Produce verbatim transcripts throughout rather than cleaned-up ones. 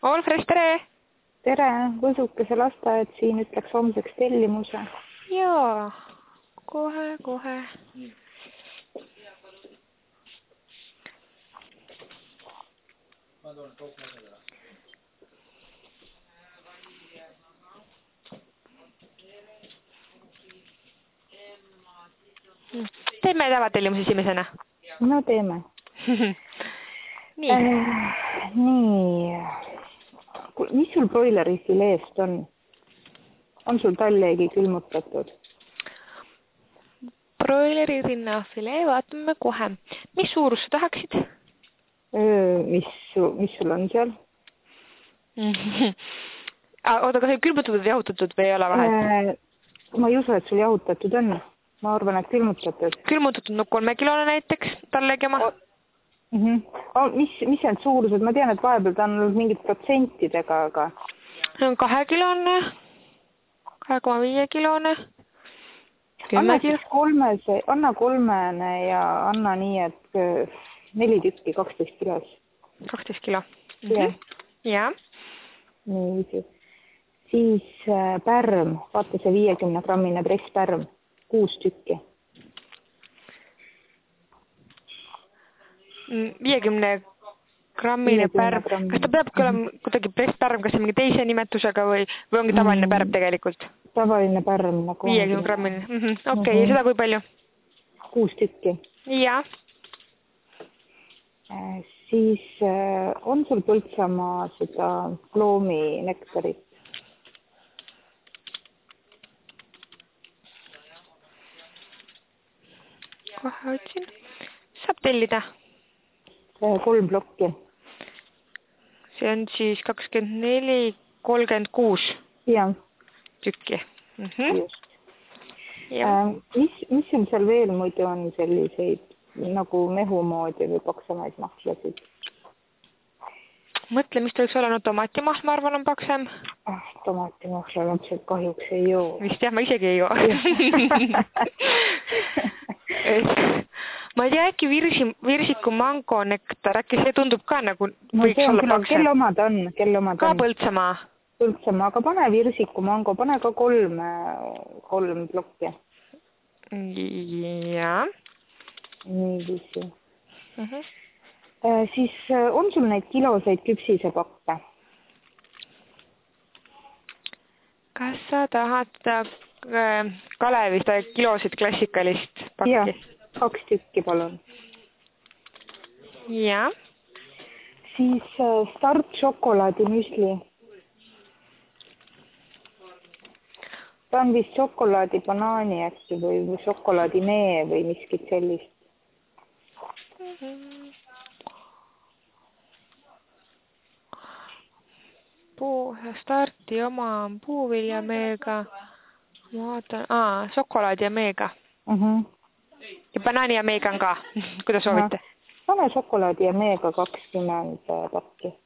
Olfres, tere! Tere, võsukese lasteaed siin ütleks homseks tellimuse. Jaa, kohe, kohe. Teeme tavatellimus esimesena. No teeme. Nii. Äh, nii. Mis sul broileri fileest on? On sul talleegi külmutatud? Broileri rinnafilee, vaatame kohe. Mis suurus sa tahaksid? Öö, mis, mis sul on seal? Oota, kas see külmutatud või jahutatud või ei ole vahet? Äh, ma ei usu, et sul jahutatud on. Ma arvan, et külmutatud. Külmutatud no kolme kilone näiteks, tallegi oma. Mm -hmm. oh, mis, mis need suurused? Ma tean, et vahepeal ta on olnud mingid protsentidega, aga... See on kahe kilone, kahe koma viie kilone. Anna siis kolmese, anna kolmene ja anna nii, et neli tükki, kaksteist kilos. kaksteist kilo. Jah. Ja. Nii, siis, siis pärm, vaata see viiekümne grammine presspärm, kuus tükki. viiekümne grammine pärm. Kas ta peabki olema kuidagi presspärm, kas see mingi teise nimetusega või, või ongi tavaline pärm tegelikult? Tavaline pärm. Nagu viiekümne grammine. Mm -hmm. Okei, okay. Ja seda kui palju? kuus tükki. Ja. Äh, siis äh, on sul Põltsamaa seda ploomi nektarit? Kohe otsin. Saab tellida. Kolm plokki. See on siis kakskümmend neli, kolmkümmend kuus ja. Tükki. Mm -hmm. Just. Ja. Äh, mis, mis sul seal veel muidu on selliseid nagu mehumoodi või paksemaid mahlasid? Mõtle, mis ta võiks olla, no tomatimahla, ma arvan, on paksem. Ah, tomatimahla lapsed kahjuks ei joo. Vist jah, ma isegi ei joo. Ma ei tea, äkki virsi, virsiku mango nektar, äkki see tundub ka nagu no, võiks olla küll, paksem. Kelle omad on? Kelle omad ka on? Põltsamaa. Põltsamaa, aga pane virsiku mango, pane ka kolm, kolm plokki. Ja. Nii visi. Uh -huh. äh, siis on sul neid kiloseid küpsisepakke? Kas sa tahad äh, Kalevist kilosid klassikalist pakki? Jah, kaks tükki palun. Ja. Siis äh, Start šokolaadimüsli. Ta on vist šokolaadi banaani äkki või, või šokolaadimee või miskit sellist. Mm -hmm. Puu, Starti oma on puuviljameega. Ma vaatan, aa, šokolaadi ja meega. Uh -huh. Ja banaani ja meega on ka. Kuidas soovite? Pane šokolaadi ja meega kakskümmend pakki.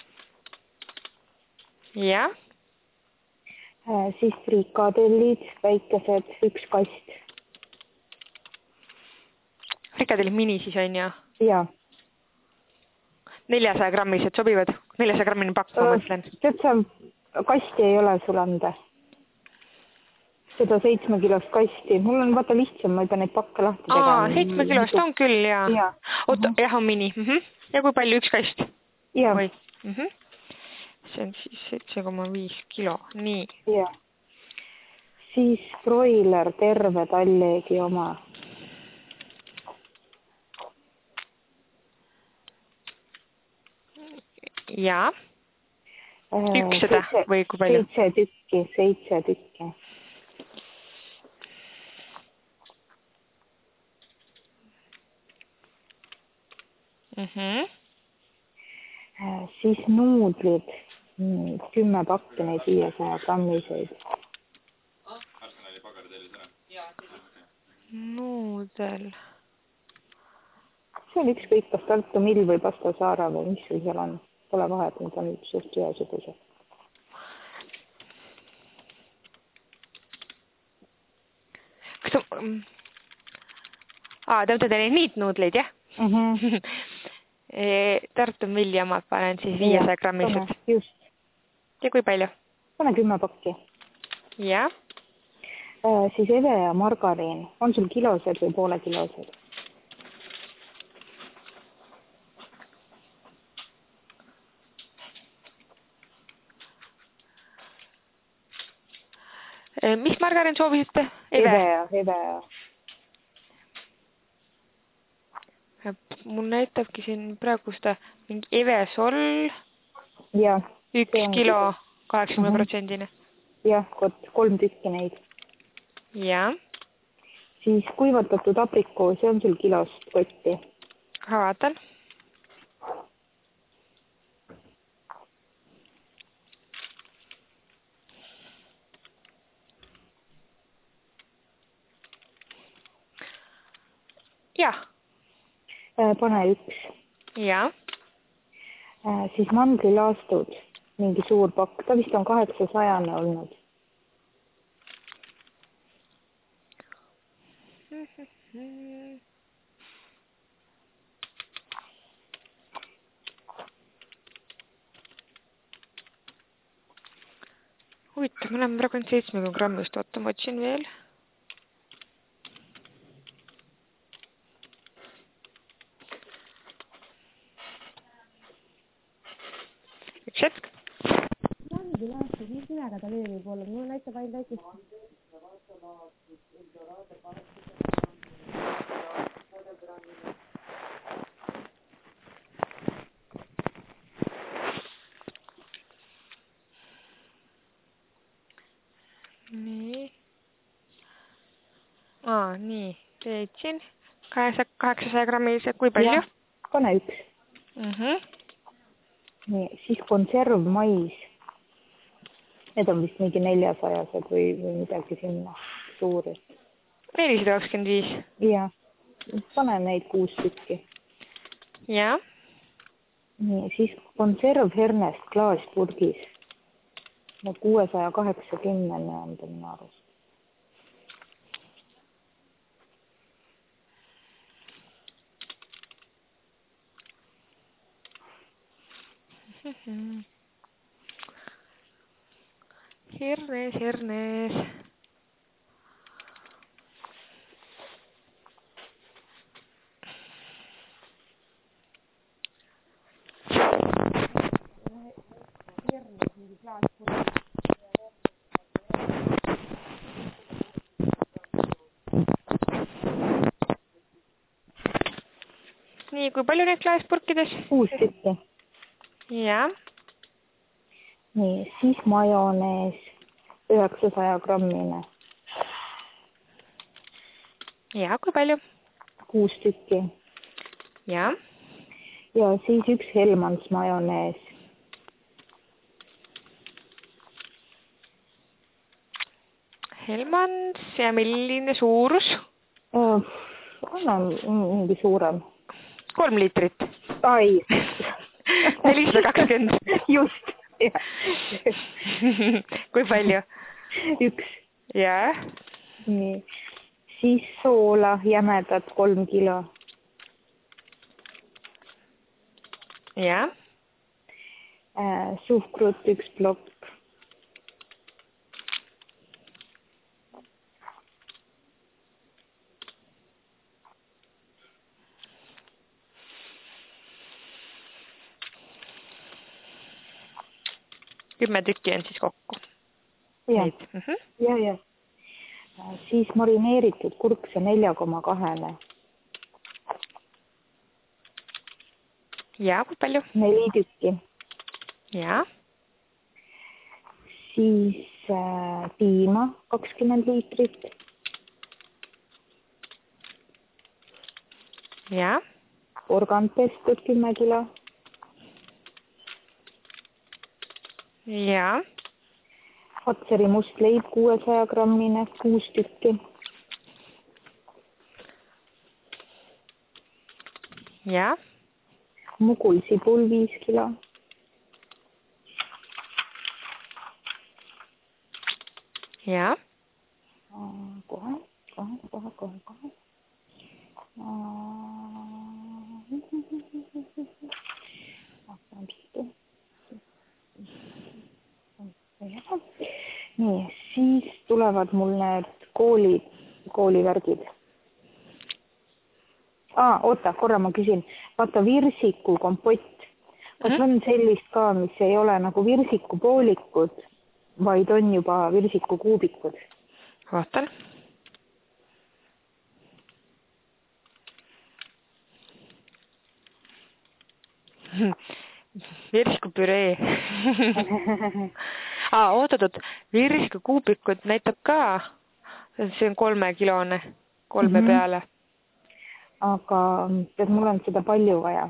Ja. Äh, siis frikadellid, väikesed, üks kast. Frikadellid mini siis on ju? Jaa. neljasaja grammised sobivad? neljasaja grammine pakk, ma mõtlen. Tead sa, kasti ei ole sul anda. Seda seitsme kilost kasti. Mul on vaata lihtsam, ma ei pea neid pakke lahti tegema. Aa, seitsme kilost on küll, jaa. Ja. Oota, jah, on mini. Mm -hmm. Ja kui palju üks kast? Jah. Mm -hmm. See on siis seitse koma viis kilo, nii. Jah. Siis broiler, terve talleegi oma. Ja. Üks seda või kui palju? Seitse tükki, seitse tükki. Mhm. Siis nuudlid, kümme pakki neid viiesaja grammiseid. Nuudel. See on ükskõik, kas Tartu Mill või Pasta Saara või mis sul seal on. Pole vahet, need on suht ühesugused. Kas sa... Aa, te mõtlete neid niitnuudleid, jah? Mhm. Tartu Milljamaad panen siis viiesaja grammised. Just. Ja kui palju? Pane kümme pakki. Ja. Äh, siis eve ja margariin. On sul kilosed või poole kilosed? Mis margariin soovisite? Eve ja, eve ja. Mul näitabki siin praegu seda mingi Evesol. Ja. Üks kilo kaheksakümmend protsendine. Jah, kolm tükki neid. Ja. Siis kuivatatud aprikoos, see on sul kilost kotti. Ha, vaatan. Jah. Pane üks. Ja. Siis mandlilaastud, mingi suur pakk. Ta vist on kaheksasajane olnud. Huvitav, me oleme praegu seitsmekümne grammist, oota, ma otsin veel. Üks hetk. Mandlilaastud, mis nimega ta veel võib olla? Mul näitab ainult väikest. Nii. Aa, nii. Seitsin. kaheksasaja grammilised. Kui palju? Ja, pane üks. Mhm. Nii, siis konserv mais. Need on vist mingi neljasajased või, või midagi sinna suuri. nelisada kakskümmend viis. Ja, pane neid kuus tükki. Ja. Nii, siis konserv hernest klaaspurgis. No kuuesaja kaheksakümne on ta minu arust. Hernes, hernes. Hernes, mingi klaaspurgis. Nii, kui palju neid klaaspurkides? Kuus tükki. Ja. Nii, siis majonees üheksasaja grammine. Ja, kui palju? Kuus tükki. Ja. Ja siis üks Helmans majonees. Helmans ja milline suurus? Anna mingi suurem. Kolm liitrit. Ai. nelisada kakskümmend. Just. Ja. Kui palju? Üks. Ja. Nii. Siis soola jämedat kolm kilo. Ja. Äh, suhkrut üks plokk. Kümme tükki on siis kokku. Ja, mm -hmm. ja, ja. Siis marineeritud kurkse nelja koma kahene. Ja, kui palju? Neli tükki. Ja. Siis äh, piima kakskümmend liitrit. Ja. Organd pestud kümme kilo. Ja. Hatseri must leib kuuesaja grammine, kuus tükki. Ja. Mugul sibul viis kilo. Ja. Kohe, kohe, kohe, kohe, kohe. nii, siis tulevad mul need kooli, koolivärgid. Aa, oota, korra ma küsin. Vaata, virsiku kompott. Kas mm-hmm. on sellist ka, mis ei ole nagu virsiku poolikud, vaid on juba virsiku kuubikud? Vaatan. Virsiku püree. Aa, ootatud. Virsiku kuubikud näitab ka. See on kolme kilone, kolme mm-hmm. peale. Aga et mul on seda palju vaja.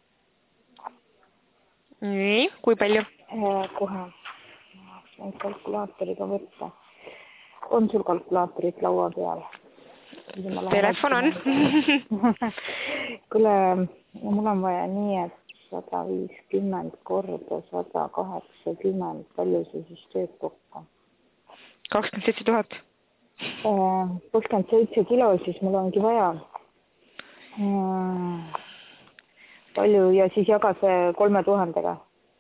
Nii, kui palju? Kohe. Kalkulaatoriga võtta. On sul kalkulaatorid laua peal? Telefon on. Kuule, mul on vaja nii, et sada viiskümmend korda sada kaheksakümmend, palju see siis teeb kokku? kakskümmend seitse tuhat. kakskümmend seitse kilo, siis mul ongi vaja. Palju ja siis jaga see kolme tuhandega.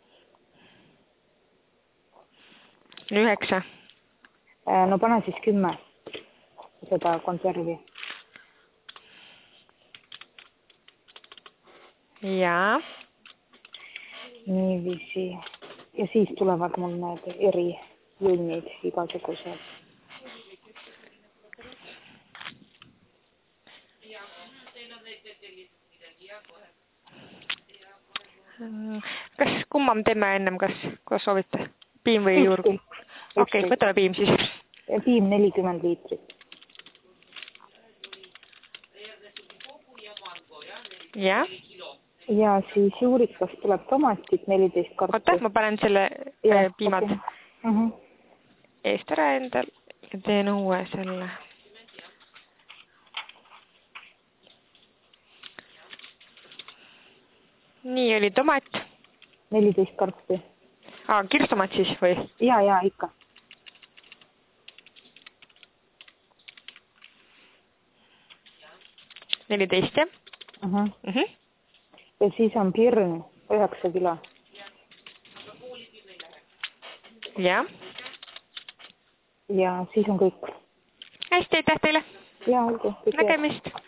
Üheksa. No pane siis kümme seda konservi. Jaa. Niiviisi. Ja siis tulevad mul need eri junnid igasugused. Kas kumma me teeme ennem, kas, kas soovite? Piim või juurg? Okei, okay, võtame piim siis. Ja piim nelikümmend liitrit. Ja? Ja siis juurikas tuleb tomatit neliteist kartu. Oota, ma panen selle ja, piimad okay. uh-huh. eest ära endal ja teen uue selle. Nii oli tomat. neliteist kartu. Aa, kirstomat siis või? Ja, ja, ikka. neliteist, jah? Uh-huh. Uh-huh. Ja siis on pirn üheksa kilo. Ja. Ja siis on kõik. Hästi, aitäh teile. Ja, olgu. Nägemist.